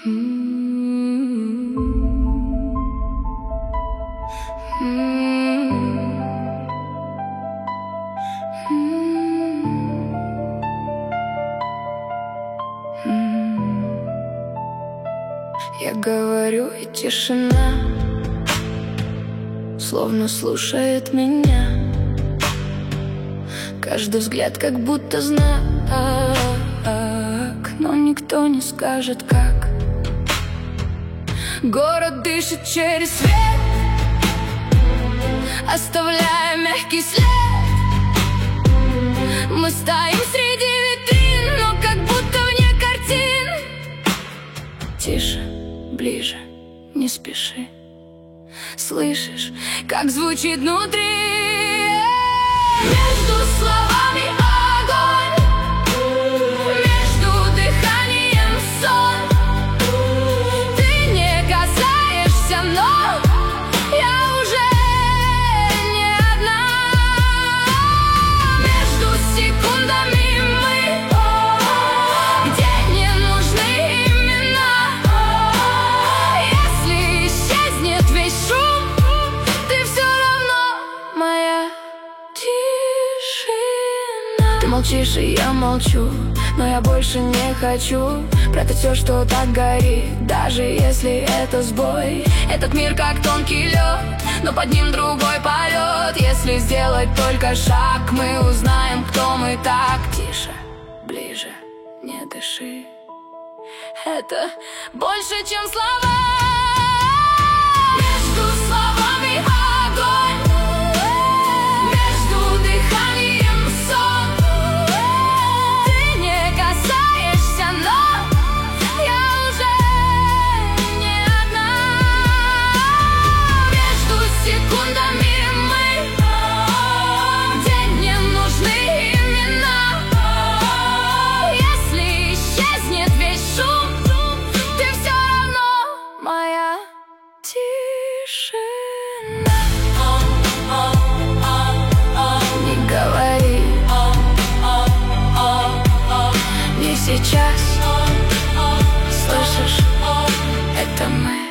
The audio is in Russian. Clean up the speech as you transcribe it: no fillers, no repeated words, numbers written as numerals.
Я говорю, и тишина словно слушает меня. Каждый взгляд как будто знак, но никто не скажет как. Город дышит через свет, оставляя мягкий след. Мы стоим среди витрин, но как будто вне картин. Тише, ближе, не спеши. Слышишь, как звучит внутри? Между словами огонь, между дыханием сон. Ты не касаешься, но я уже не одна. Между секундами мы, где не нужны имена. Если исчезнет весь шум, ты все равно моя тишина. Ты молчишь, и я молчу, но я больше не хочу прятать все, что так горит, даже если это сбой. Этот мир как тонкий лед, но под ним другой полет. Если сделать только шаг, мы узнаем, кто мы так. Тише, ближе, не дыши. Это больше, чем слова. Между словами огонь, между дыханием сон. Ты не касаешься, но я уже не одна. Между секундами мы, где не нужны имена. Если исчезнет весь шум, ты все равно моя тишина. Не говори, не сейчас. Слышишь, это мы.